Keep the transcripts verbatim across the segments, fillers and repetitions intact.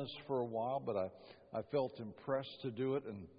this for a while, but I, I felt impressed to do it. And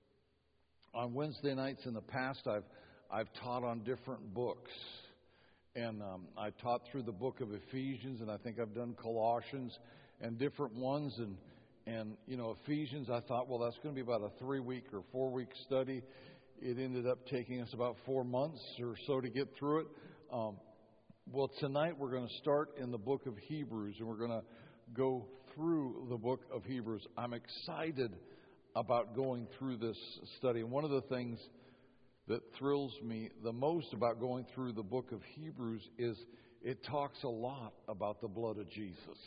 on Wednesday nights in the past, I've I've taught on different books. And um, I taught through the book of Ephesians, and I think I've done Colossians and different ones. And, and you know, Ephesians, I thought, well, that's going to be about a three-week or four-week study. It ended up taking us about four months or so to get through it. Um, well, tonight we're going to start in the book of Hebrews, and we're going to go through the book of Hebrews. I'm excited about going through this study. And one of the things that thrills me the most about going through the book of Hebrews is it talks a lot about the blood of Jesus.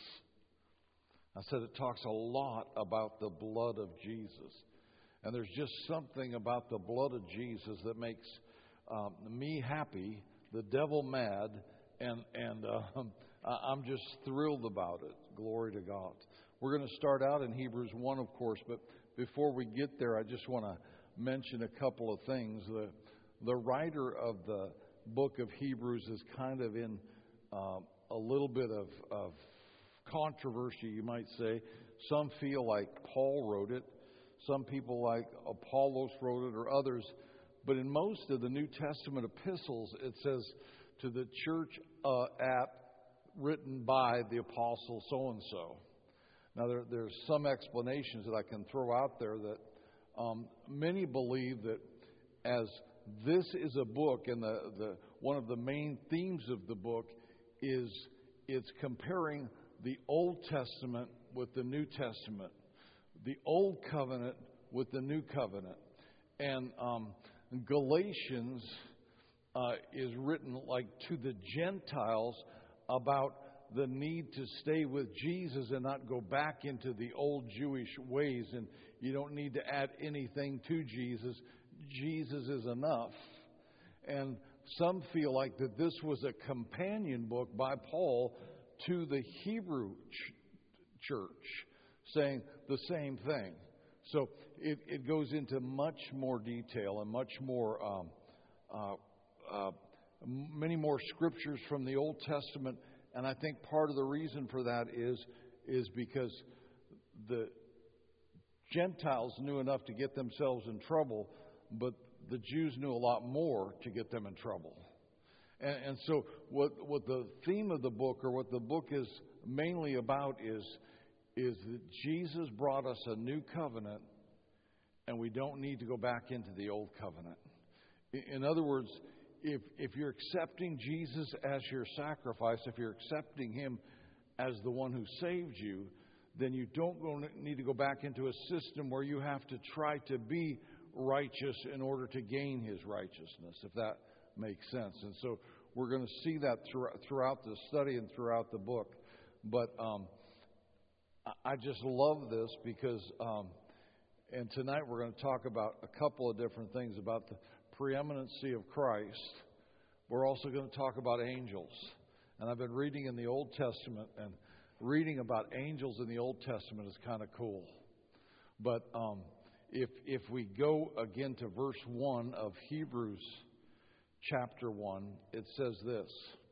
I said it talks a lot about the blood of Jesus. And there's just something about the blood of Jesus that makes um, me happy, the devil mad, and, and uh, I'm just thrilled about it. Glory to God. We're going to start out in Hebrews one, of course, but before we get there, I just want to mention a couple of things. The, the writer of the book of Hebrews is kind of in um, a little bit of, of controversy, you might say. Some feel like Paul wrote it. Some people like Apollos wrote it, or others. But in most of the New Testament epistles, it says to the church uh, at, written by the apostle so-and-so. Now, there, there's some explanations that I can throw out there that Um, many believe that as this is a book, and the, the one of the main themes of the book is it's comparing the Old Testament with the New Testament, the Old Covenant with the New Covenant. And um, Galatians uh, is written like to the Gentiles about the need to stay with Jesus and not go back into the old Jewish ways. And you don't need to add anything to Jesus. Jesus is enough. And some feel like that this was a companion book by Paul to the Hebrew ch- church, saying the same thing. So it, it goes into much more detail and much more, um, uh, uh, many more scriptures from the Old Testament. And I think part of the reason for that is, is because the Gentiles knew enough to get themselves in trouble, but the Jews knew a lot more to get them in trouble. And, and so what, what the theme of the book, or what the book is mainly about, is, is that Jesus brought us a new covenant, and we don't need to go back into the old covenant. In other words, If if you're accepting Jesus as your sacrifice, if you're accepting Him as the one who saved you, then you don't go, need to go back into a system where you have to try to be righteous in order to gain His righteousness, if that makes sense. And so we're going to see that throughout, throughout the study and throughout the book. But um, I just love this because, um, and tonight we're going to talk about a couple of different things about the preeminency of Christ. We're also going to talk about angels. And I've been reading in the Old Testament, and reading about angels in the Old Testament is kind of cool. But um, if if we go again to verse one of Hebrews chapter one, it says this: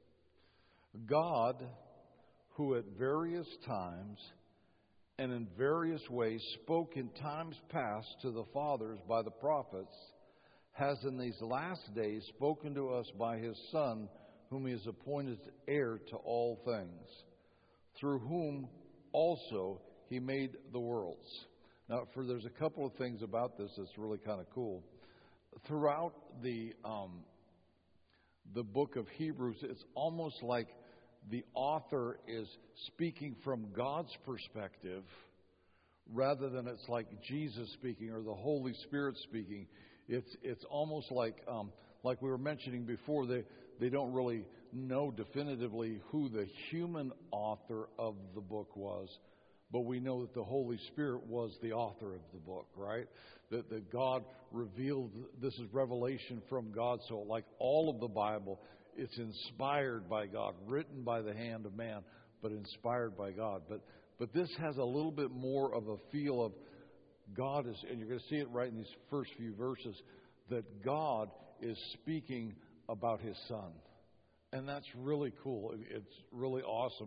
God, who at various times and in various ways spoke in times past to the fathers by the prophets, has in these last days spoken to us by His Son, whom He has appointed heir to all things, through whom also He made the worlds. Now, for there's a couple of things about this that's really kind of cool. Throughout the um, the book of Hebrews, it's almost like the author is speaking from God's perspective, rather than it's like Jesus speaking or the Holy Spirit speaking. It's it's almost like um, like we were mentioning before. They they don't really know definitively who the human author of the book was, but we know that the Holy Spirit was the author of the book, right? That that God revealed. This is revelation from God. So like all of the Bible, it's inspired by God, written by the hand of man, but inspired by God. But but this has a little bit more of a feel of God is, and you're going to see it right in these first few verses, that God is speaking about His Son. And that's really cool. It's really awesome.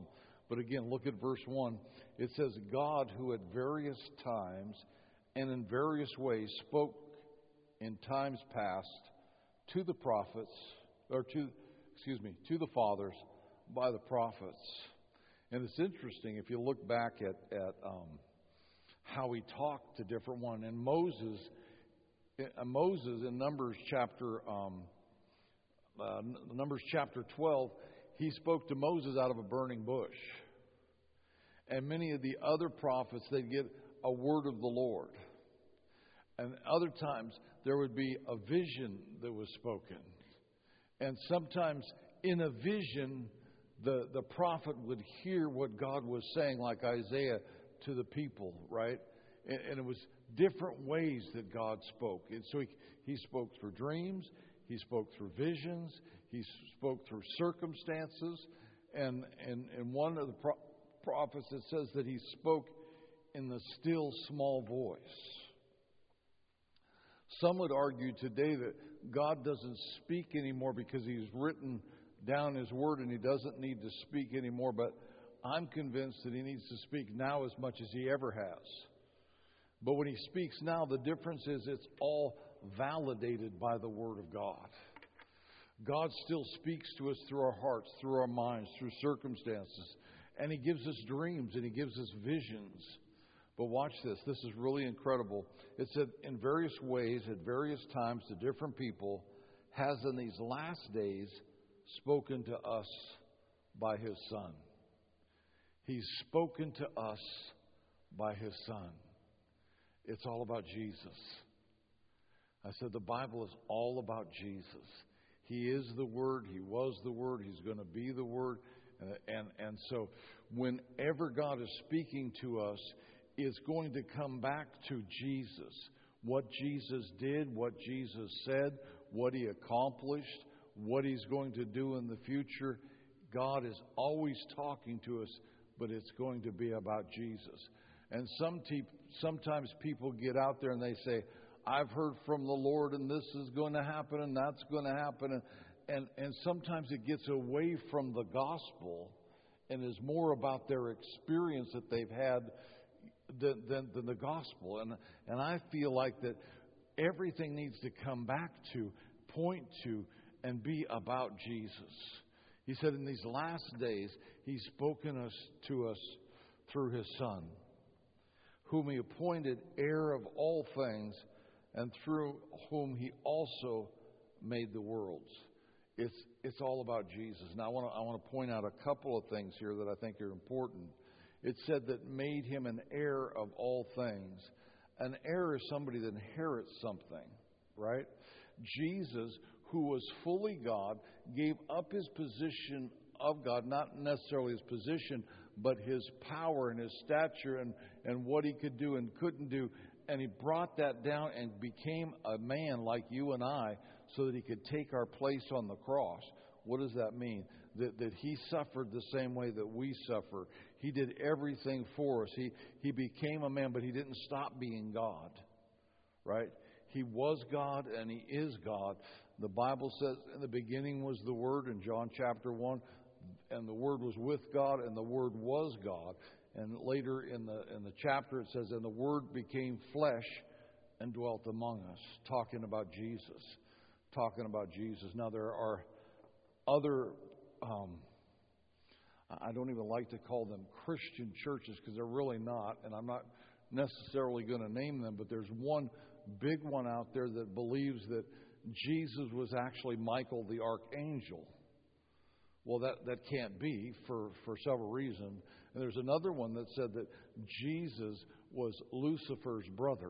But again, look at verse one. It says, God, who at various times and in various ways spoke in times past to the prophets, or to, excuse me, to the fathers by the prophets. And it's interesting if you look back at, at um, how he talked to different ones. And Moses, uh, Moses in Numbers chapter um, uh, Numbers chapter twelve, he spoke to Moses out of a burning bush. And many of the other prophets, they'd get a word of the Lord. And other times there would be a vision that was spoken. And sometimes in a vision, the, the prophet would hear what God was saying, like Isaiah to the people, right? And, and it was different ways that God spoke. And so he, he spoke through dreams, he spoke through visions, he spoke through circumstances. And, and, and one of the pro- prophets, it says that he spoke in the still small voice. Some would argue today that God doesn't speak anymore because he's written down his word and he doesn't need to speak anymore. But I'm convinced that he needs to speak now as much as he ever has. But when he speaks now, the difference is it's all validated by the word of God. God still speaks to us through our hearts, through our minds, through circumstances. And he gives us dreams and he gives us visions. But watch this. This is really incredible. It said, in various ways, at various times, to different people, has in these last days spoken to us by his Son. He's spoken to us by his Son. It's all about Jesus. I said the Bible is all about Jesus. He is the Word. He was the Word. He's going to be the Word. And, and, and so whenever God is speaking to us, it's going to come back to Jesus. What Jesus did, what Jesus said, what he accomplished, what he's going to do in the future. God is always talking to us, but it's going to be about Jesus. And some te- sometimes people get out there and they say, I've heard from the Lord and this is going to happen and that's going to happen. And, and, and sometimes it gets away from the gospel and is more about their experience that they've had than, than, than the gospel. And, and I feel like that everything needs to come back to, point to, and be about Jesus. He said in these last days, he's spoken us to us through his Son, whom he appointed heir of all things, and through whom he also made the worlds. It's it's all about Jesus. Now I want to I want to point out a couple of things here that I think are important. It said that made him an heir of all things. An heir is somebody that inherits something, right? Jesus, who was fully God, gave up his position of God, not necessarily his position, but his power and his stature and, and what he could do and couldn't do. And he brought that down and became a man like you and I so that he could take our place on the cross. What does that mean? That, that he suffered the same way that we suffer. He did everything for us. He, he became a man, but he didn't stop being God, right? He was God and he is God. The Bible says in the beginning was the Word in John chapter one, and the Word was with God and the Word was God. And later in the in the chapter it says, and the Word became flesh and dwelt among us, talking about Jesus, talking about Jesus. Now there are other, um, I don't even like to call them Christian churches because they're really not, and I'm not necessarily going to name them, but there's one big one out there that believes that Jesus was actually Michael the archangel. Well, that, that can't be for, for several reasons. And there's another one that said that Jesus was Lucifer's brother.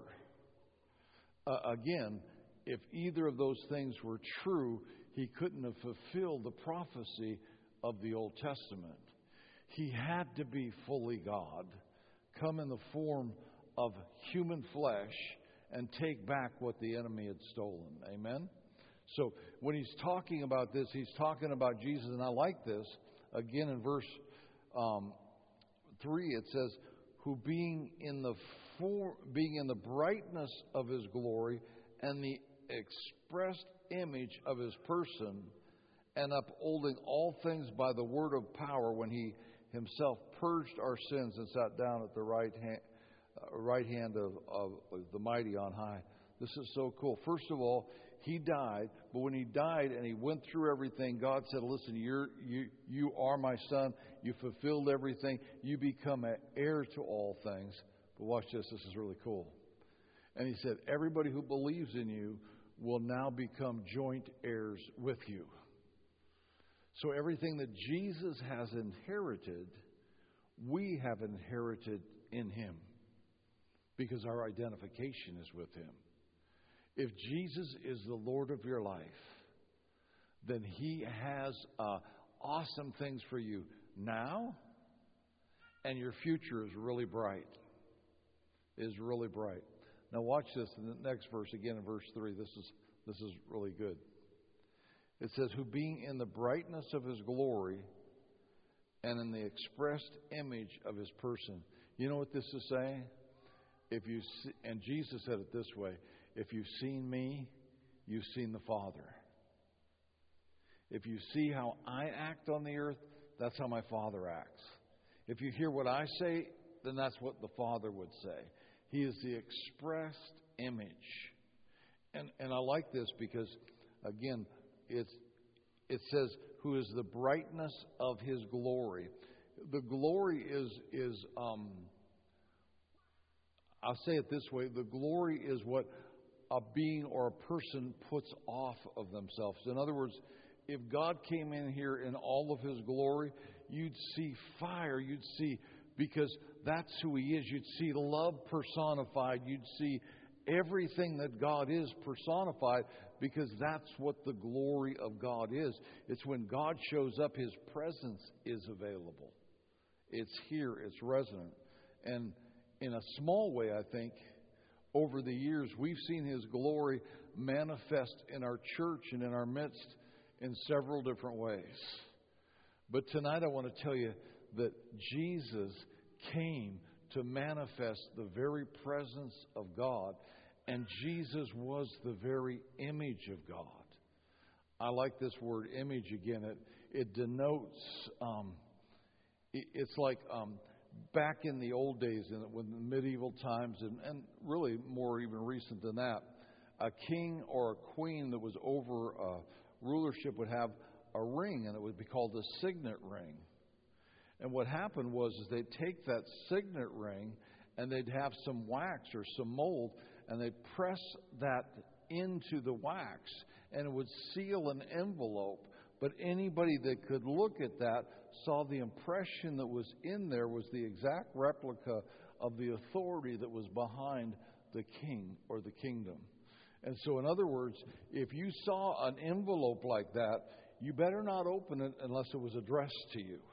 Uh, again, if either of those things were true, he couldn't have fulfilled the prophecy of the Old Testament. He had to be fully God, come in the form of human flesh, and take back what the enemy had stolen. Amen? So when he's talking about this, he's talking about Jesus, and I like this. Again, in verse um, three, it says, "Who being in the for, being in the brightness of his glory and the expressed image of his person, and upholding all things by the word of power, when he himself purged our sins and sat down at the right hand, uh, right hand of, of the mighty on high. This is so cool. First of all, he died, but when he died and he went through everything, God said, listen, you're, you you are my son. You fulfilled everything. You become an heir to all things. But watch this. This is really cool. And he said, everybody who believes in you will now become joint heirs with you. So everything that Jesus has inherited, we have inherited in him because our identification is with him. If Jesus is the Lord of your life, then he has uh, awesome things for you now, and your future is really bright. Is really bright. Now watch this in the next verse, again in verse three. This is this is really good. It says, who being in the brightness of his glory and in the expressed image of his person. You know what this is saying? If you see, and Jesus said it this way, if you've seen me, you've seen the Father. If you see how I act on the earth, that's how my Father acts. If you hear what I say, then that's what the Father would say. He is the expressed image. And and I like this because, again, it's, it says, who is the brightness of his glory. The glory is, is um, I'll say it this way, the glory is what a being or a person puts off of themselves. In other words, if God came in here in all of his glory, you'd see fire, you'd see, because that's who he is. You'd see love personified. You'd see everything that God is personified, because that's what the glory of God is. It's when God shows up, his presence is available. It's here, it's resonant. And in a small way, I think, over the years, we've seen his glory manifest in our church and in our midst in several different ways. But tonight I want to tell you that Jesus came to manifest the very presence of God, and Jesus was the very image of God. I like this word image again. It, it denotes, um, it, it's like um, back in the old days, in, in the medieval times, and, and really more even recent than that, a king or a queen that was over uh, rulership would have a ring, and it would be called a signet ring. And what happened was is they'd take that signet ring and they'd have some wax or some mold, and they'd press that into the wax, and it would seal an envelope. But anybody that could look at that saw the impression that was in there was the exact replica of the authority that was behind the king or the kingdom. And so, in other words, if you saw an envelope like that, you better not open it unless it was addressed to you.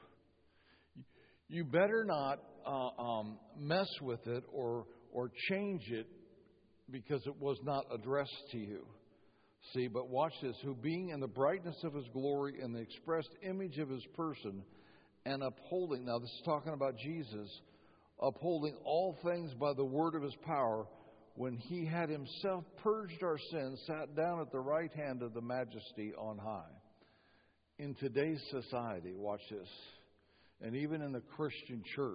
You better not uh, um, mess with it or or change it because it was not addressed to you. See, but watch this. Who being in the brightness of his glory and the expressed image of his person, and upholding, now this is talking about Jesus, upholding all things by the word of his power, when he had himself purged our sins, sat down at the right hand of the majesty on high. In today's society, watch this, and even in the Christian church,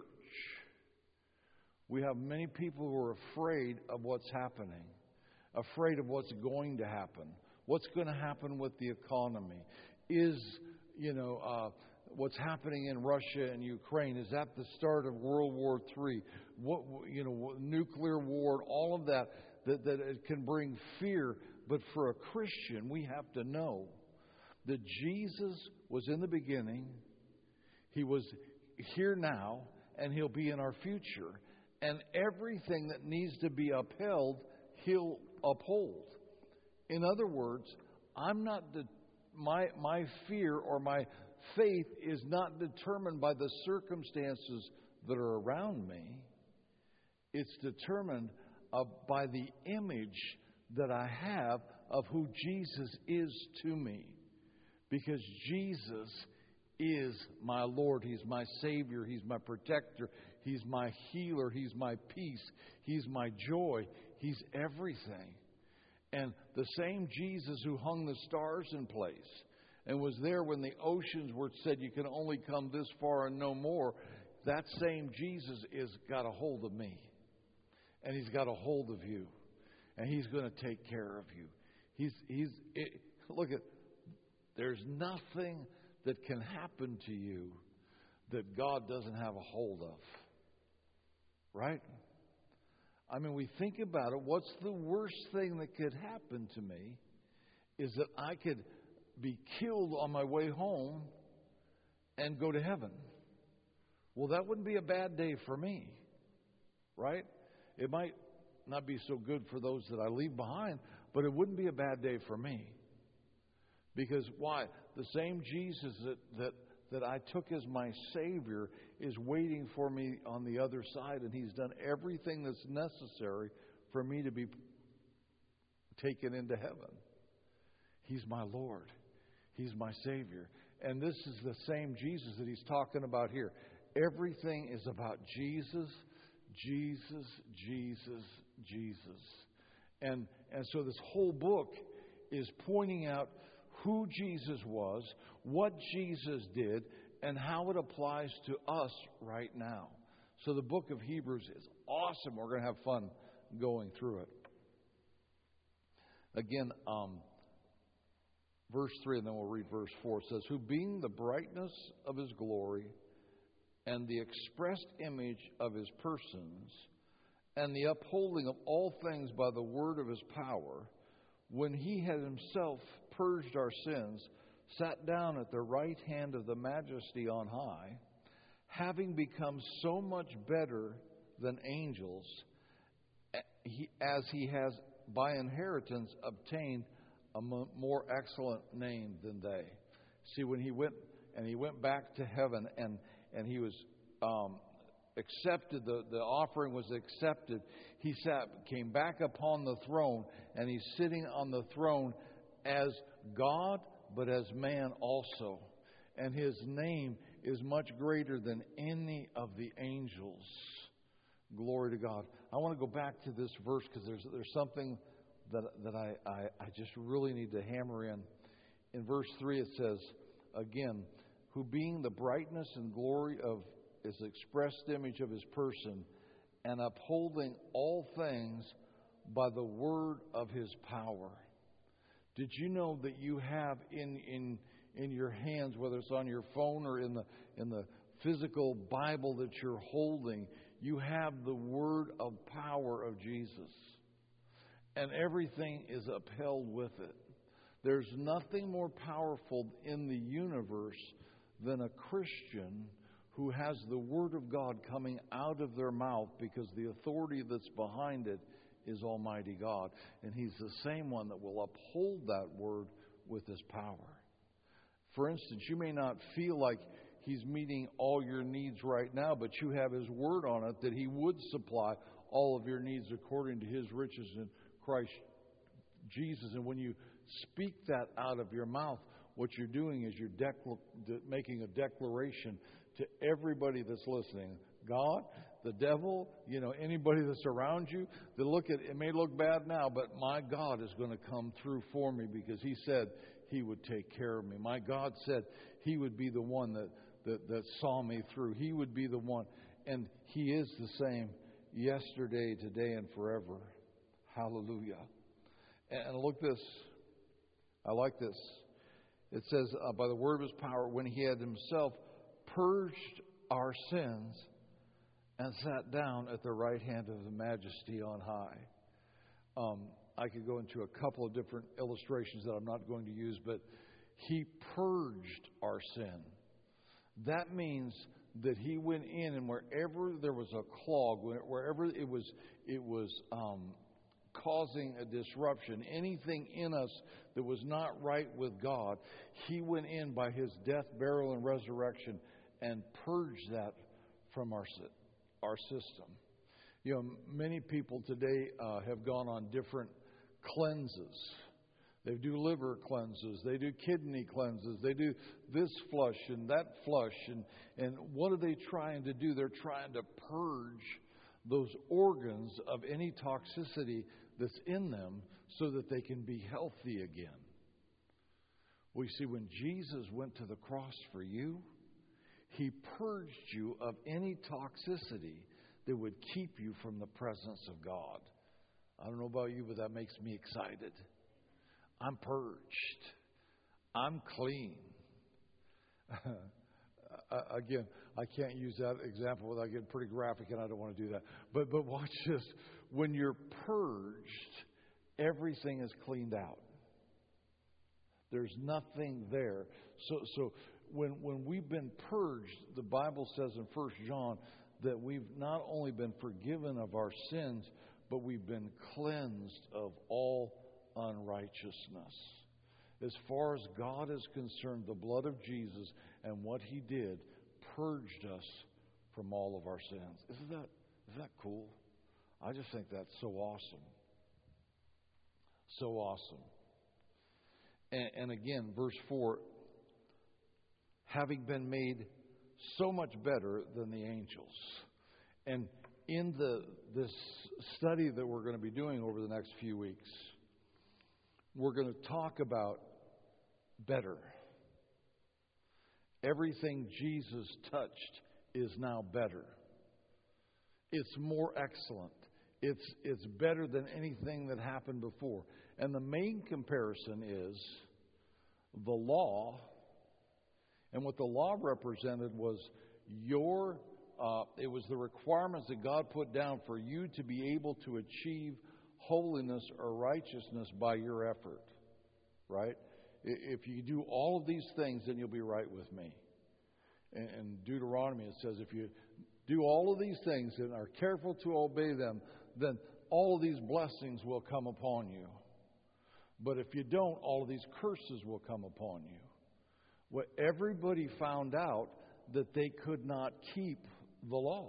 we have many people who are afraid of what's happening, afraid of what's going to happen, what's going to happen with the economy. Is, you know, uh, what's happening in Russia and Ukraine, is that the start of World War Three? What, you know, nuclear war, all of that, that, that it can bring fear. But for a Christian, we have to know that Jesus was in the beginning, he was here now, and he'll be in our future. And everything that needs to be upheld, he'll uphold. In other words, I'm not de- my my fear or my faith is not determined by the circumstances that are around me. It's determined uh, by the image that I have of who Jesus is to me. Because Jesus is my Lord. He's my Savior. He's my protector. He's my healer. He's my peace. He's my joy. He's everything. And the same Jesus who hung the stars in place and was there when the oceans were said you can only come this far and no more. That same Jesus has got a hold of me. And He's got a hold of you. And He's going to take care of you. He's, he's, it, look at, there's nothing that can happen to you that God doesn't have a hold of. Right? I mean, we think about it. What's the worst thing that could happen to me is that I could be killed on my way home and go to heaven. Well, that wouldn't be a bad day for me, right? It might not be so good for those that I leave behind, but it wouldn't be a bad day for me. Because why? The same Jesus that, that, that I took as my Savior is waiting for me on the other side, and He's done everything that's necessary for me to be taken into heaven. He's my Lord. He's my Savior. And this is the same Jesus that He's talking about here. Everything is about Jesus, Jesus, Jesus, Jesus. And, and so this whole book is pointing out who Jesus was, what Jesus did, and how it applies to us right now. So the book of Hebrews is awesome. We're going to have fun going through it. Again, um, verse three, and then we'll read verse four. It says, who being the brightness of His glory and the expressed image of His persons, and the upholding of all things by the word of His power, when He had Himself purged our sins, sat down at the right hand of the Majesty on high, having become so much better than angels, as He has by inheritance obtained a more excellent name than they. See, when He went and He went back to heaven and and He was um, accepted, the, the offering was accepted, He sat, came back upon the throne, and He's sitting on the throne as God, but as man also. And His name is much greater than any of the angels. Glory to God. I want to go back to this verse because there's there's something that that I, I, I just really need to hammer in. In verse three it says, again, who being the brightness and glory of His expressed image of His person, and upholding all things by the word of His power. Did you know that you have in in in your hands, whether it's on your phone or in the in the physical Bible that you're holding, you have the word of power of Jesus. And everything is upheld with it. There's nothing more powerful in the universe than a Christian who has the Word of God coming out of their mouth, because the authority that's behind it is Almighty God. And He's the same one that will uphold that Word with His power. For instance, you may not feel like He's meeting all your needs right now, but you have His Word on it that He would supply all of your needs according to His riches in Christ Jesus. And when you speak that out of your mouth, what you're doing is you're decla- de- making a declaration to everybody that's listening. God, the devil, you know, anybody that's around you, they look at it may look bad now, but my God is going to come through for me, because He said He would take care of me. My God said He would be the one that, that, that saw me through. He would be the one. And He is the same yesterday, today, and forever. Hallelujah. And, and look this. I like this. It says, uh, by the word of His power, when He had Himself purged our sins and sat down at the right hand of the Majesty on high. Um, I could go into a couple of different illustrations that I'm not going to use, but He purged our sin. That means that He went in, and wherever there was a clog, wherever it was, it was um, causing a disruption, anything in us that was not right with God, He went in by His death, burial, and resurrection and purged that from our our system. You know, many people today uh, have gone on different cleanses. They do liver cleanses, they do kidney cleanses, they do this flush and that flush, and and what are they trying to do? They're trying to purge those organs of any toxicity that's in them so that they can be healthy again. We see when Jesus went to the cross for you, He purged you of any toxicity that would keep you from the presence of God. I don't know about you, but that makes me excited. I'm purged. I'm clean. Again, I can't use that example without getting pretty graphic, and I don't want to do that. But but watch this. When you're purged, everything is cleaned out. There's nothing there. So so when when we've been purged, the Bible says in First John that we've not only been forgiven of our sins, but we've been cleansed of all unrighteousness. As far as God is concerned, the blood of Jesus and what He did purged us from all of our sins. Isn't that, isn't that cool? I just think that's so awesome. So awesome. And, and again, verse four, having been made so much better than the angels. And in the this study that we're going to be doing over the next few weeks, we're going to talk about better. Everything Jesus touched is now better. It's more excellent. It's it's better than anything that happened before. And the main comparison is the law. And what the law represented was your, uh, it was the requirements that God put down for you to be able to achieve holiness or righteousness by your effort. Right? If you do all of these things, then you'll be right with me. In Deuteronomy, it says, if you do all of these things and are careful to obey them, then all of these blessings will come upon you. But if you don't, all of these curses will come upon you. Well, everybody found out that they could not keep the law.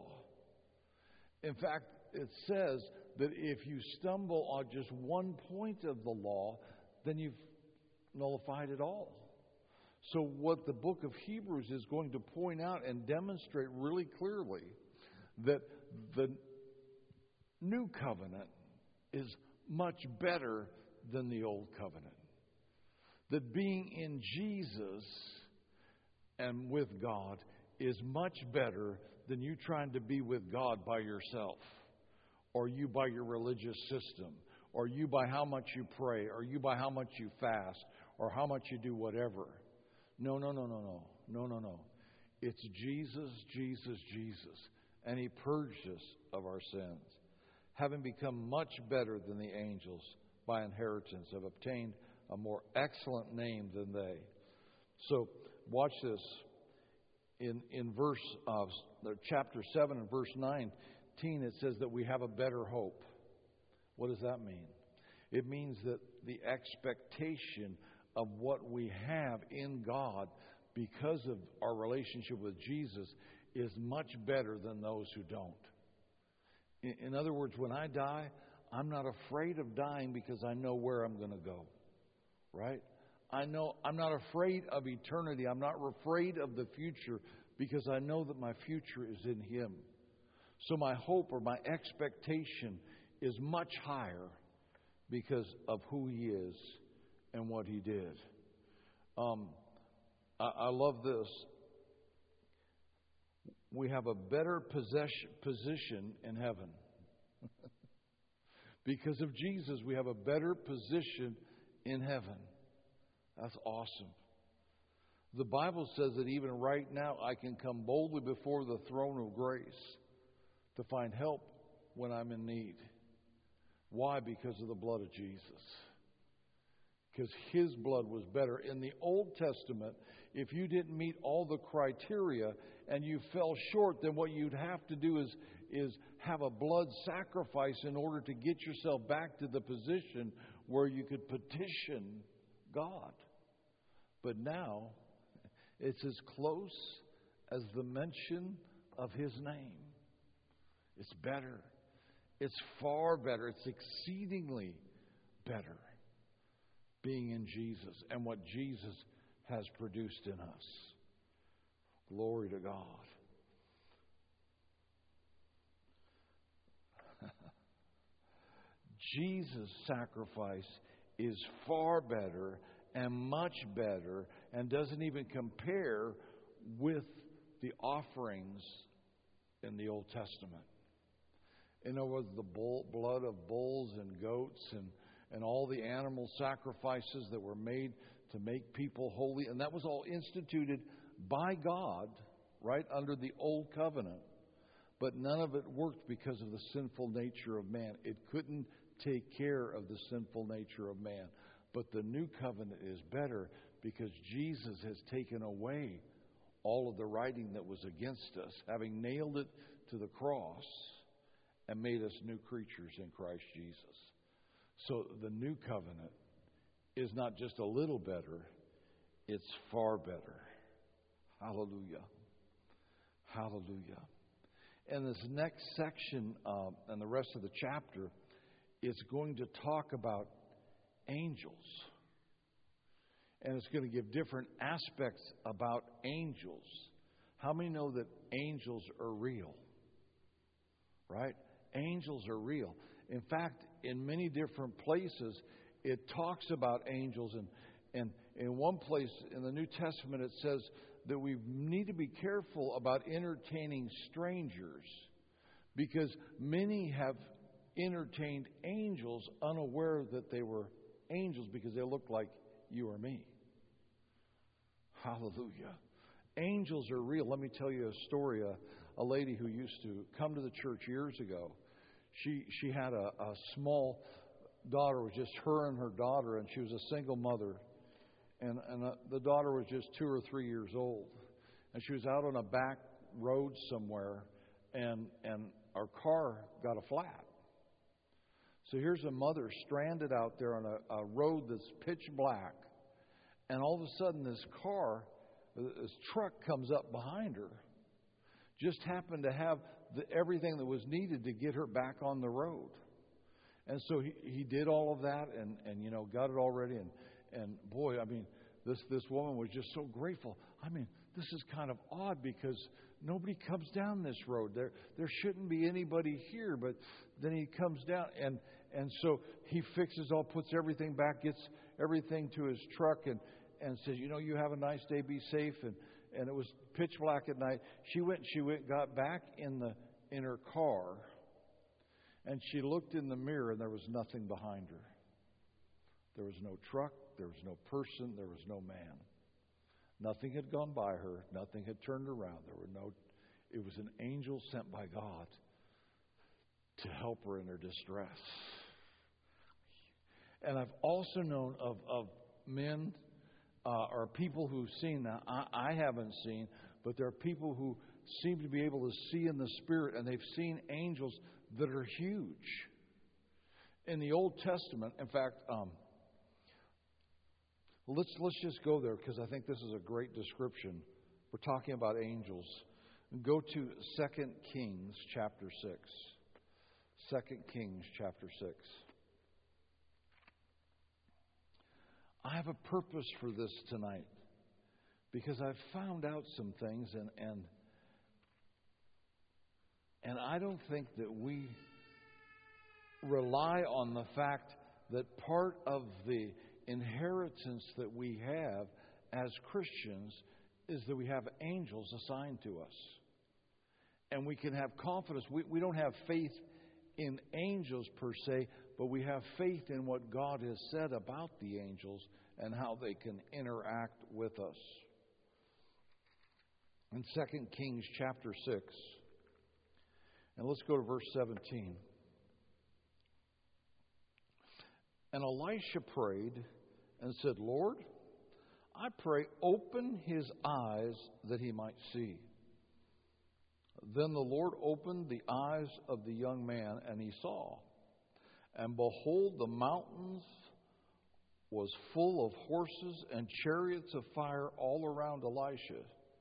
In fact, it says that if you stumble on just one point of the law, then you've nullified it all. So what the book of Hebrews is going to point out and demonstrate really clearly, that the new covenant is much better than the old covenant. That being in Jesus and with God is much better than you trying to be with God by yourself, or you by your religious system, or you by how much you pray, or you by how much you fast, or how much you do whatever. No, no, no, no, no. No, no, no. It's Jesus, Jesus, Jesus. And He purged us of our sins, having become much better than the angels by inheritance, have obtained a more excellent name than they. So, watch this. In in verse uh, chapter seven and verse nineteen, it says that we have a better hope. What does that mean? It means that the expectation of what we have in God because of our relationship with Jesus is much better than those who don't. In, in other words, when I die, I'm not afraid of dying because I know where I'm going to go. Right? I know I'm not afraid of eternity. I'm not afraid of the future because I know that my future is in Him. So my hope or my expectation is much higher because of who He is and what He did. Um, I, I love this. We have a better possession, position in heaven. Because of Jesus, we have a better position in heaven. That's awesome. The Bible says that even right now I can come boldly before the throne of grace to find help when I'm in need. Why? Because of the blood of Jesus. Because His blood was better. In the Old Testament, if you didn't meet all the criteria and you fell short, then what you'd have to do is, is have a blood sacrifice in order to get yourself back to the position where you could petition God. But now, it's as close as the mention of His name. It's better. It's far better. It's exceedingly better being in Jesus and what Jesus has produced in us. Glory to God. Jesus' sacrifice is far better and much better, and doesn't even compare with the offerings in the Old Testament. You know, with the bull, blood of bulls and goats and, and all the animal sacrifices that were made to make people holy. And that was all instituted by God, right, under the Old Covenant. But none of it worked because of the sinful nature of man. It couldn't take care of the sinful nature of man. But the New Covenant is better because Jesus has taken away all of the writing that was against us, having nailed it to the cross and made us new creatures in Christ Jesus. So the New Covenant is not just a little better, it's far better. Hallelujah. Hallelujah. And this next section uh, and the rest of the chapter is going to talk about angels. And it's going to give different aspects about angels. How many know that angels are real? Right? Angels are real. In fact, in many different places, it talks about angels. And, and in one place in the New Testament, it says that we need to be careful about entertaining strangers because many have entertained angels unaware that they were angels because they looked like you or me. Hallelujah. Angels are real. Let me tell you a story. A, a lady who used to come to the church years ago, she she had a, a small daughter. It was just her and her daughter, and she was a single mother. And, and uh, the daughter was just two or three years old. And she was out on a back road somewhere, and and our car got a flat. So here's a mother stranded out there on a, a road that's pitch black. And all of a sudden this car, this truck comes up behind her. Just happened to have the, everything that was needed to get her back on the road. And so he, he did all of that and, and, you know, got it all ready. And, and boy, I mean, this, this woman was just so grateful. I mean, this is kind of odd because nobody comes down this road. There there shouldn't be anybody here. But then he comes down and, and so he fixes all, puts everything back, gets everything to his truck and, and says, you know, you have a nice day, be safe. And, and it was pitch black at night. She went, she went, got back in the in her car, and she looked in the mirror, and there was nothing behind her. There was no truck, there was no person, there was no man. Nothing had gone by her, nothing had turned around. There were no. It was an angel sent by God to help her in her distress. And I've also known of of men. Uh, or people who've seen that. I, I haven't seen, but there are people who seem to be able to see in the Spirit, and they've seen angels that are huge. In the Old Testament, in fact, um, let's let's just go there because I think this is a great description. We're talking about angels. Go to Second Kings chapter six. Second Kings chapter six. I have a purpose for this tonight because I've found out some things and and and I don't think that we rely on the fact that part of the inheritance that we have as Christians is that we have angels assigned to us. And we can have confidence. We, we don't have faith in angels per se, but we have faith in what God has said about the angels and how they can interact with us. In Second Kings chapter six, and let's go to verse seventeen. And Elisha prayed and said, Lord, I pray, open his eyes that he might see. Then the Lord opened the eyes of the young man, and he saw. And behold, the mountains was full of horses and chariots of fire all around Elisha.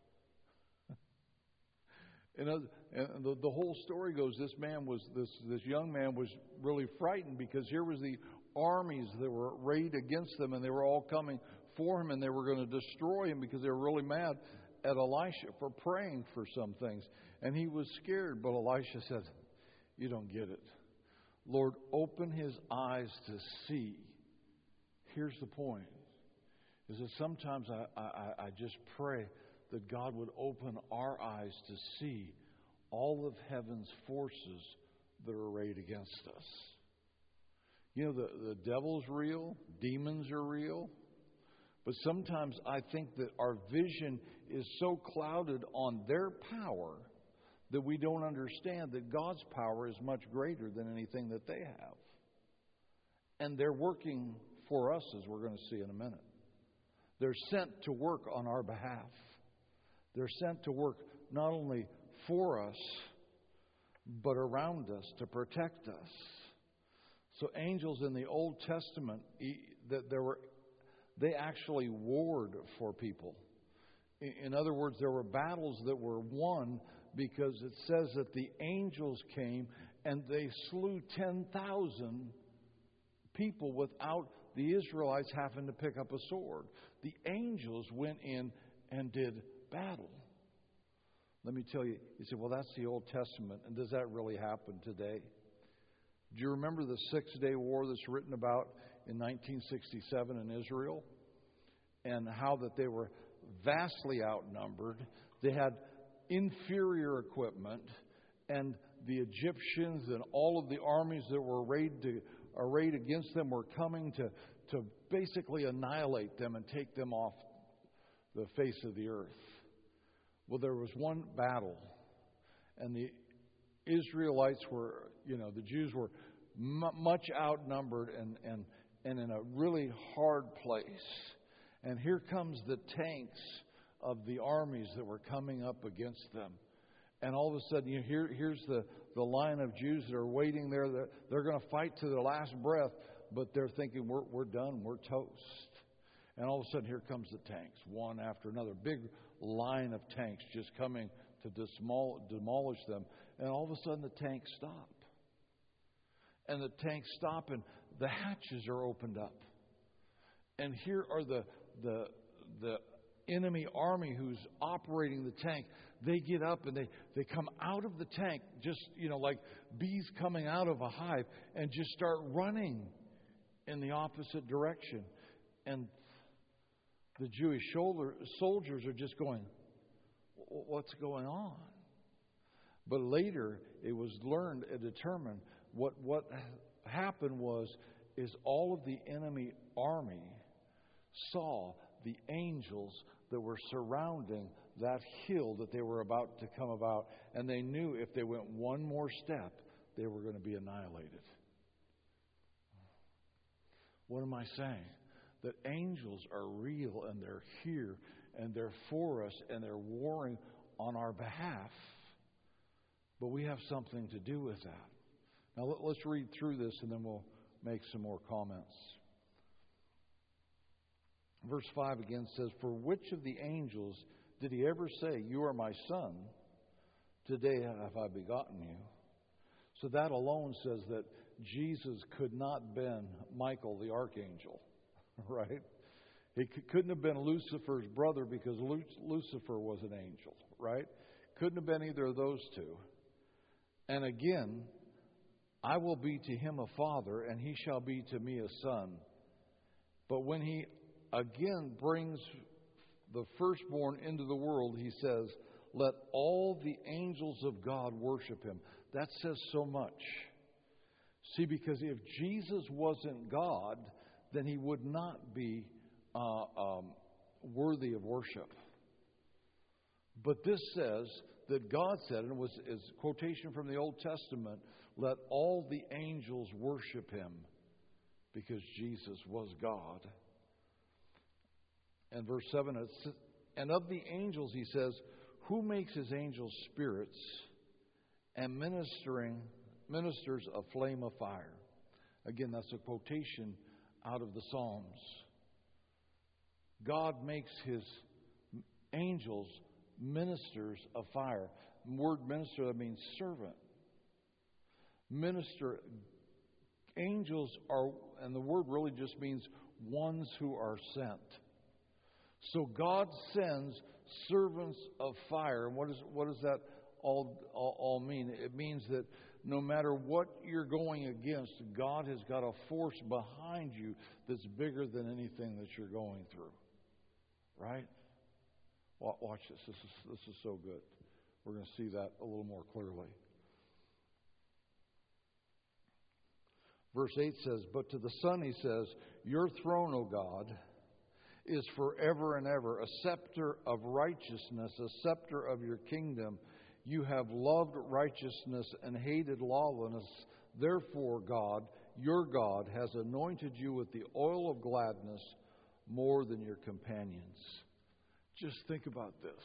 And, and the, the whole story goes, this man was this this young man was really frightened because here was the armies that were arrayed against them, and they were all coming for him, and they were going to destroy him because they were really mad at Elisha for praying for some things. And he was scared, but Elisha said, you don't get it. Lord, open his eyes to see. Here's the point. is that sometimes I, I, I just pray that God would open our eyes to see all of heaven's forces that are arrayed against us. You know, the, the devil's real, demons are real, but sometimes I think that our vision is so clouded on their power that we don't understand that God's power is much greater than anything that they have. And they're working for us, as we're going to see in a minute. They're sent to work on our behalf. They're sent to work not only for us, but around us to protect us. So angels in the Old Testament, that there were, they actually warred for people. In other words, there were battles that were won because it says that the angels came and they slew ten thousand people without the Israelites having to pick up a sword. The angels went in and did battle. Let me tell you, you say, well, that's the Old Testament, and does that really happen today? Do you remember the Six-Day War that's written about in nineteen sixty-seven in Israel? And how that they were vastly outnumbered. They had inferior equipment, and the Egyptians and all of the armies that were arrayed, to, arrayed against them were coming to, to basically annihilate them and take them off the face of the earth. Well, there was one battle, and the Israelites were, you know, the Jews were m- much outnumbered and, and, and in a really hard place. And here comes the tanks of the armies that were coming up against them. And all of a sudden, you know, here, here's the, the line of Jews that are waiting there. They're, they're going to fight to their last breath, but they're thinking, we're, we're done, we're toast. And all of a sudden, here comes the tanks, one after another. Big line of tanks just coming to demol- demolish them. And all of a sudden, the tanks stop. And the tanks stop, and the hatches are opened up. And here are the the the enemy army who's operating the tank. They get up and they, they come out of the tank, just, you know, like bees coming out of a hive, and just start running in the opposite direction. And the Jewish shoulder, soldiers are just going, what's going on? But later it was learned and determined what what happened was is all of the enemy army saw the angels that were surrounding that hill that they were about to come about, and they knew if they went one more step, they were going to be annihilated. What am I saying? That angels are real, and they're here, and they're for us, and they're warring on our behalf. But we have something to do with that. Now let's read through this, and then we'll make some more comments. Verse five again says, "For which of the angels did he ever say, 'You are my son, today have I begotten you'?" So that alone says that Jesus could not have been Michael the archangel, right? He couldn't have been Lucifer's brother because Lucifer was an angel, right? Couldn't have been either of those two. And again, "I will be to him a father, and he shall be to me a son." But when he again brings the firstborn into the world, he says, "Let all the angels of God worship him." That says so much. See, because if Jesus wasn't God, then he would not be uh, um, worthy of worship. But this says that God said, and it was is quotation from the Old Testament, "Let all the angels worship him," because Jesus was God. And verse seven, "And of the angels," he says, "who makes his angels spirits and ministering ministers a flame of fire?" Again, that's a quotation out of the Psalms. God makes his angels ministers of fire. The word minister, that means servant. Minister, angels are, and the word really just means ones who are sent. So God sends servants of fire. And what, is, what does that all, all, all mean? It means that no matter what you're going against, God has got a force behind you that's bigger than anything that you're going through. Right? Watch this. This is, this is so good. We're going to see that a little more clearly. Verse eight says, but to the Son he says, your throne, O God, is forever and ever, a scepter of righteousness, a scepter of your kingdom. You have loved righteousness and hated lawlessness. Therefore, God, your God, has anointed you with the oil of gladness more than your companions. Just think about this.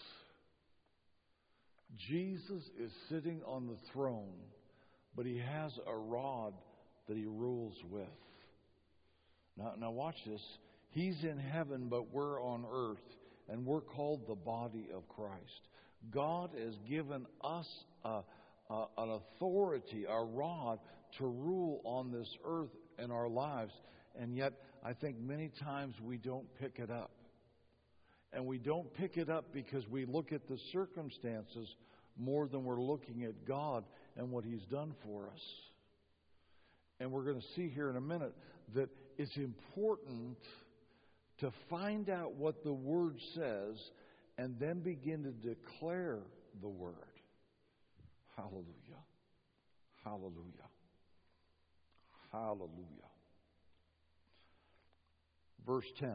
Jesus is sitting on the throne, but he has a rod that he rules with. Now, now watch this. He's in heaven, but we're on earth, and we're called the body of Christ. God has given us a, a, an authority, a rod, to rule on this earth in our lives, and yet I think many times we don't pick it up. And we don't pick it up because we look at the circumstances more than we're looking at God and what He's done for us. And we're going to see here in a minute that it's important to find out what the Word says and then begin to declare the Word. Hallelujah. Hallelujah. Hallelujah. Verse ten.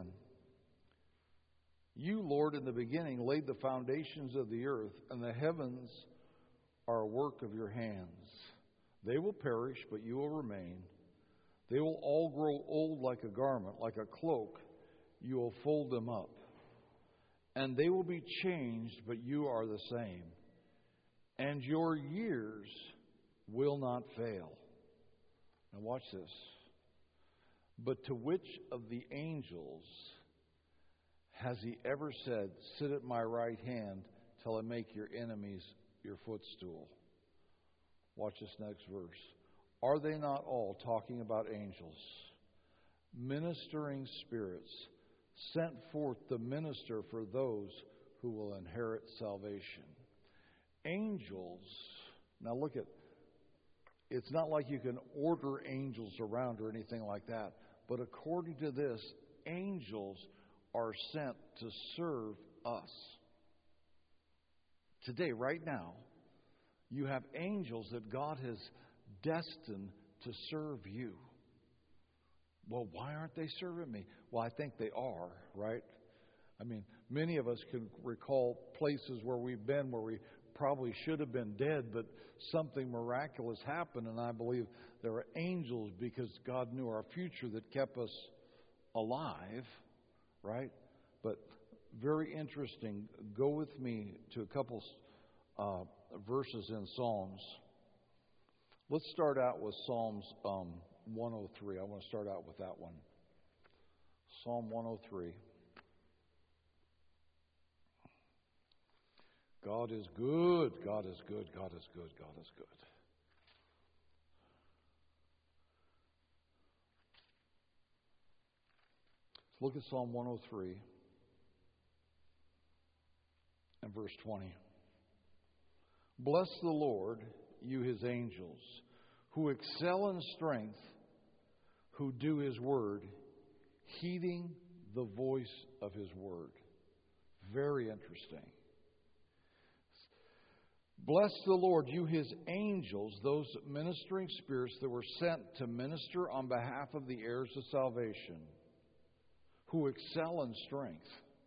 You, Lord, in the beginning laid the foundations of the earth, and the heavens are a work of your hands. They will perish, but you will remain. They will all grow old like a garment, like a cloak. You will fold them up. And they will be changed, but you are the same. And your years will not fail. Now watch this. But to which of the angels has he ever said, sit at my right hand till I make your enemies your footstool? Watch this next verse. Are they not all, talking about angels, ministering spirits, sent forth to minister for those who will inherit salvation? Angels, now look at, it's not like you can order angels around or anything like that, but according to this, angels are sent to serve us. Today, right now, you have angels that God has destined to serve you. Well, why aren't they serving me? Well, I think they are, right? I mean, many of us can recall places where we've been where we probably should have been dead, but something miraculous happened, and I believe there are angels because God knew our future that kept us alive, right? But very interesting. Go with me to a couple uh, verses in Psalms. Let's start out with Psalms um, one oh three. I want to start out with that one. Psalm one oh three. God is good. God is good. God is good. God is good. Let's look at Psalm one oh three and verse twenty. Bless the Lord, you His angels, who excel in strength, who do His word, heeding the voice of His word. Very interesting. Bless the Lord, you His angels, those ministering spirits that were sent to minister on behalf of the heirs of salvation, who excel in strength,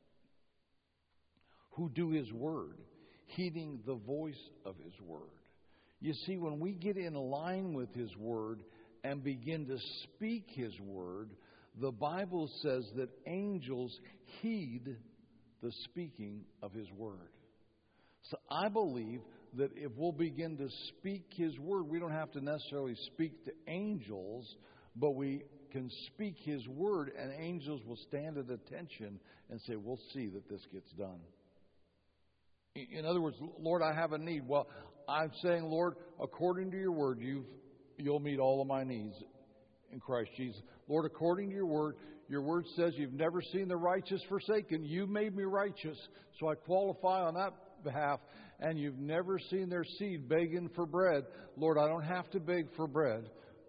who do His word, heeding the voice of His word. You see, when we get in line with His word and begin to speak His word, the Bible says that angels heed the speaking of His word. So I believe that if we'll begin to speak His word, we don't have to necessarily speak to angels, but we can speak His word, and angels will stand at attention and say, we'll see that this gets done. In other words, Lord, I have a need. Well, I'm saying, Lord, according to your word, you've, you'll meet all of my needs in Christ Jesus. Lord, according to your word, your word says you've never seen the righteous forsaken. You made me righteous, so I qualify on that behalf. And you've never seen their seed begging for bread. Lord, I don't have to beg for bread.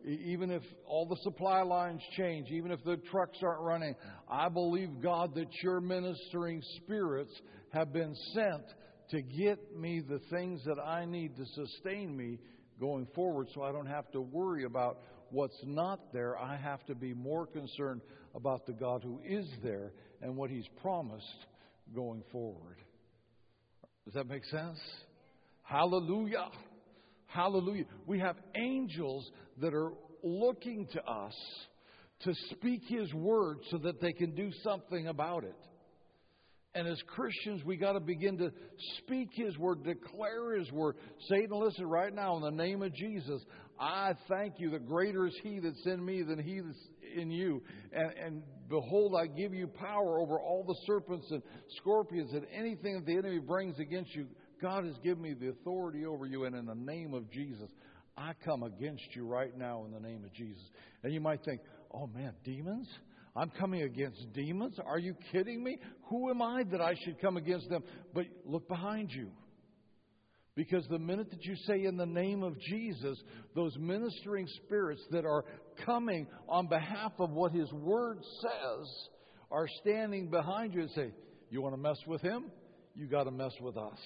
even if all the supply lines change, even if the trucks aren't running, I believe, God, that your ministering spirits have been sent to get me the things that I need to sustain me going forward, so I don't have to worry about what's not there. I have to be more concerned about the God who is there and what He's promised going forward. Does that make sense? Hallelujah. Hallelujah. We have angels that are looking to us to speak His word so that they can do something about it. And as Christians, we got to begin to speak His word, declare His word. Satan, listen, right now, in the name of Jesus, I thank you that greater is He that's in me than he that's in you. And, and behold, I give you power over all the serpents and scorpions and anything that the enemy brings against you. God has given me the authority over you. And in the name of Jesus, I come against you right now in the name of Jesus. And you might think, oh man, demons? I'm coming against demons? Are you kidding me? Who am I that I should come against them? But look behind you. Because the minute that you say in the name of Jesus, those ministering spirits that are coming on behalf of what His word says are standing behind you and say, you want to mess with Him? You got to mess with us.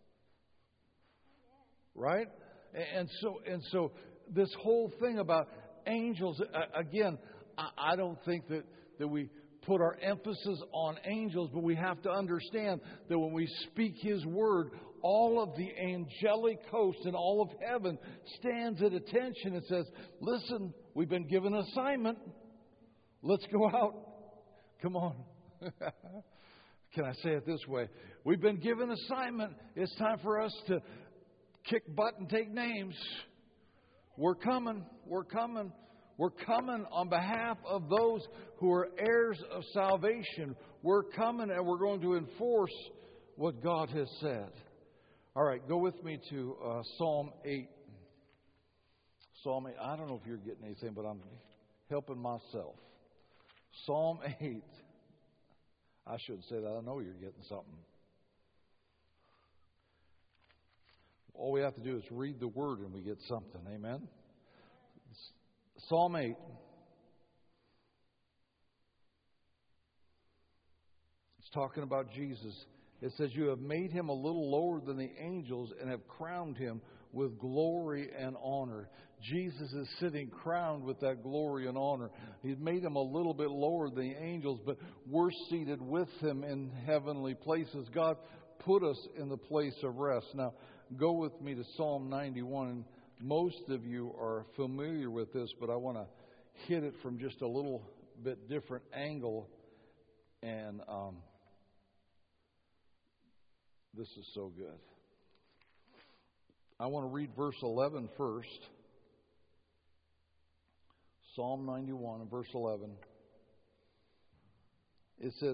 Right? And so, and so this whole thing about angels, again, I don't think that, that we put our emphasis on angels, but we have to understand that when we speak His word, all of the angelic host and all of heaven stands at attention and says, listen, we've been given an assignment. Let's go out. Come on. Can I say it this way? We've been given an assignment. It's time for us to kick butt and take names. We're coming. We're coming. We're coming on behalf of those who are heirs of salvation. We're coming and we're going to enforce what God has said. All right, go with me to uh, Psalm eight. Psalm eight. I don't know if you're getting anything, but I'm helping myself. Psalm eight. I shouldn't say that. I know you're getting something. All we have to do is read the word and we get something. Amen? Psalm eight. It's talking about Jesus. It says, you have made Him a little lower than the angels and have crowned Him with glory and honor. Jesus is sitting crowned with that glory and honor. He's made Him a little bit lower than the angels, but we're seated with Him in heavenly places. God put us in the place of rest. Now, go with me to Psalm ninety-one. Most of you are familiar with this, but I want to hit it from just a little bit different angle. And um, this is so good. I want to read verse eleven first. Psalm ninety-one, verse eleven. It says,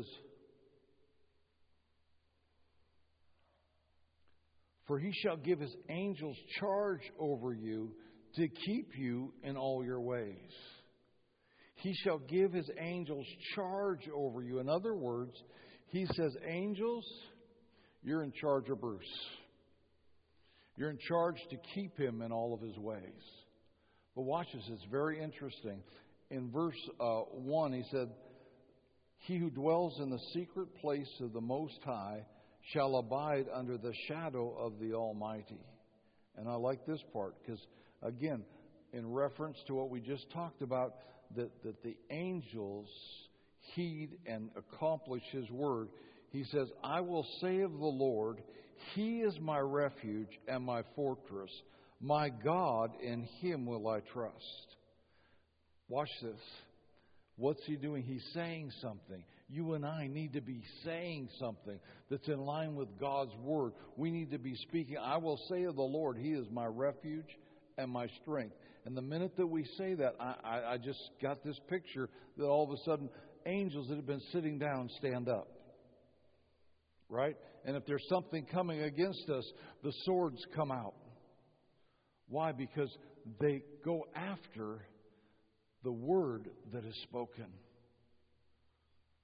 for He shall give His angels charge over you to keep you in all your ways. He shall give His angels charge over you. In other words, He says, angels, you're in charge of Bruce. You're in charge to keep him in all of his ways. But watch this, it's very interesting. In verse uh, one, he said, he who dwells in the secret place of the Most High shall abide under the shadow of the Almighty. And I like this part because, again, in reference to what we just talked about, that, that the angels heed and accomplish His word. He says, I will say of the Lord, He is my refuge and my fortress. My God, in Him will I trust. Watch this. What's He doing? He's saying something. You and I need to be saying something that's in line with God's word. We need to be speaking. I will say of the Lord, He is my refuge and my strength. And the minute that we say that, I, I, I just got this picture that all of a sudden angels that have been sitting down stand up. Right? And if there's something coming against us, the swords come out. Why? Because they go after the word that is spoken.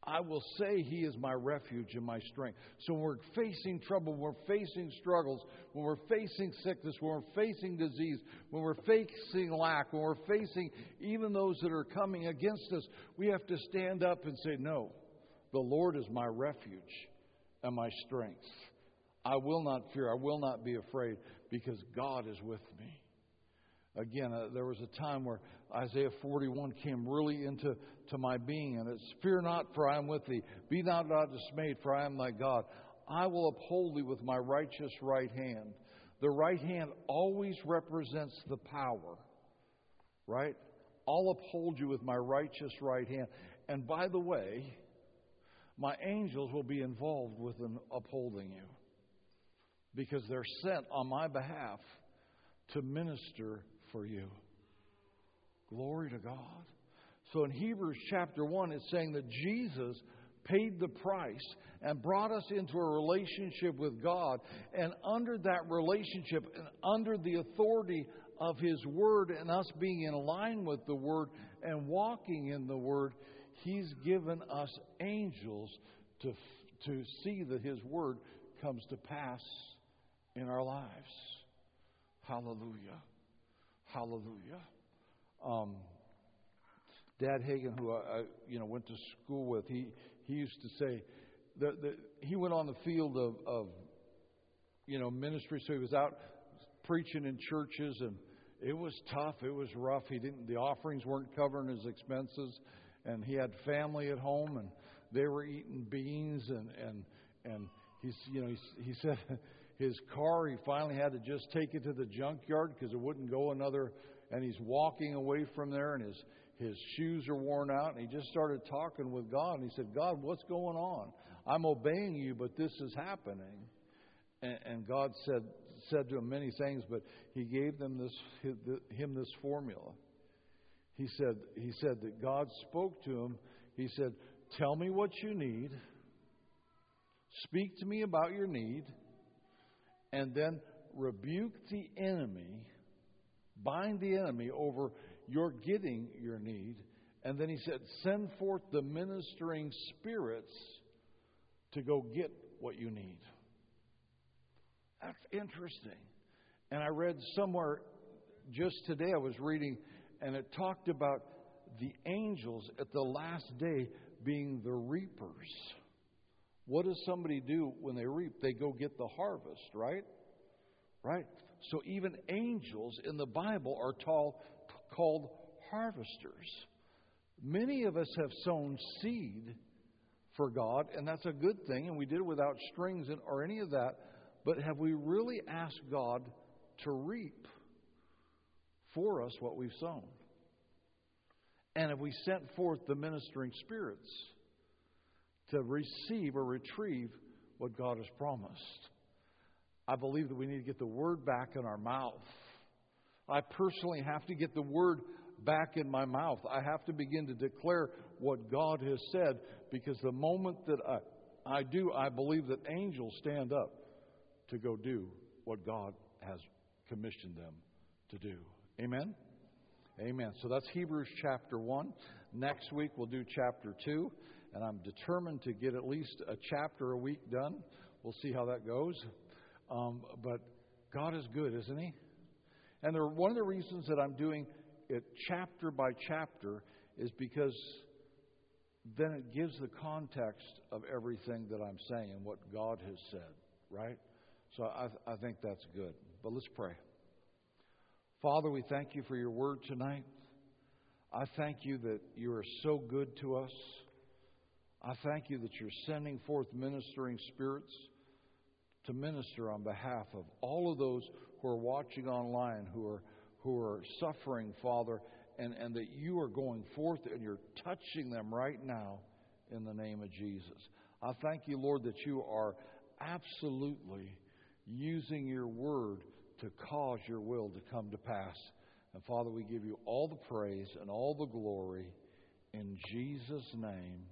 I will say He is my refuge and my strength. So when we're facing trouble, when we're facing struggles, when we're facing sickness, when we're facing disease, when we're facing lack, when we're facing even those that are coming against us, we have to stand up and say, no, the Lord is my refuge and my strength. I will not fear. I will not be afraid because God is with me. Again, uh, there was a time where Isaiah forty-one came really into to my being, and it's, fear not, for I am with thee. Be thou not dismayed, for I am thy God. I will uphold thee with my righteous right hand. The right hand always represents the power, right? I'll uphold you with my righteous right hand. And by the way, my angels will be involved with an upholding you because they're sent on my behalf to minister for you. Glory to God. So in Hebrews chapter one, it's saying that Jesus paid the price and brought us into a relationship with God. And under that relationship and under the authority of His Word and us being in line with the Word and walking in the Word, He's given us angels to, to see that His Word comes to pass in our lives. Hallelujah. Hallelujah. Um, Dad Hagin, who I, I you know went to school with, he he used to say that, that he went on the field of, of you know ministry, so he was out preaching in churches, and it was tough. It was rough. He didn't. The offerings weren't covering his expenses, and he had family at home, and they were eating beans, and and and he's you know he he said. His car, he finally had to just take it to the junkyard because it wouldn't go another. And he's walking away from there, and his, his shoes are worn out. And he just started talking with God. And he said, God, what's going on? I'm obeying you, but this is happening. And, and God said said to him many things, but He gave them this him this formula. He said he said that God spoke to him. He said, tell me what you need. Speak to me about your need. And then rebuke the enemy, bind the enemy over your getting your need. And then He said, send forth the ministering spirits to go get what you need. That's interesting. And I read somewhere just today, I was reading, and it talked about the angels at the last day being the reapers. What does somebody do when they reap? They go get the harvest, right? Right? So even angels in the Bible are tall, called harvesters. Many of us have sown seed for God, and that's a good thing, and we did it without strings or any of that. But have we really asked God to reap for us what we've sown? And have we sent forth the ministering spirits to receive or retrieve what God has promised? I believe that we need to get the Word back in our mouth. I personally have to get the Word back in my mouth. I have to begin to declare what God has said, because the moment that I, I do, I believe that angels stand up to go do what God has commissioned them to do. Amen? Amen. So that's Hebrews chapter one. Next week we'll do chapter two. And I'm determined to get at least a chapter a week done. We'll see how that goes. Um, but God is good, isn't He? And there, one of the reasons that I'm doing it chapter by chapter is because then it gives the context of everything that I'm saying and what God has said, right? So I, I think that's good. But let's pray. Father, we thank You for Your word tonight. I thank You that You are so good to us. I thank You that You're sending forth ministering spirits to minister on behalf of all of those who are watching online, who are who are suffering, Father, and, and that You are going forth and You're touching them right now in the name of Jesus. I thank You, Lord, that You are absolutely using Your word to cause Your will to come to pass. And Father, we give You all the praise and all the glory in Jesus' name.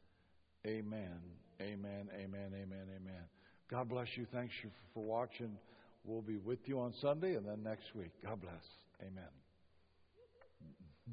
Amen. Amen. Amen. Amen. Amen. God bless you. Thanks for watching. We'll be with you on Sunday and then next week. God bless. Amen.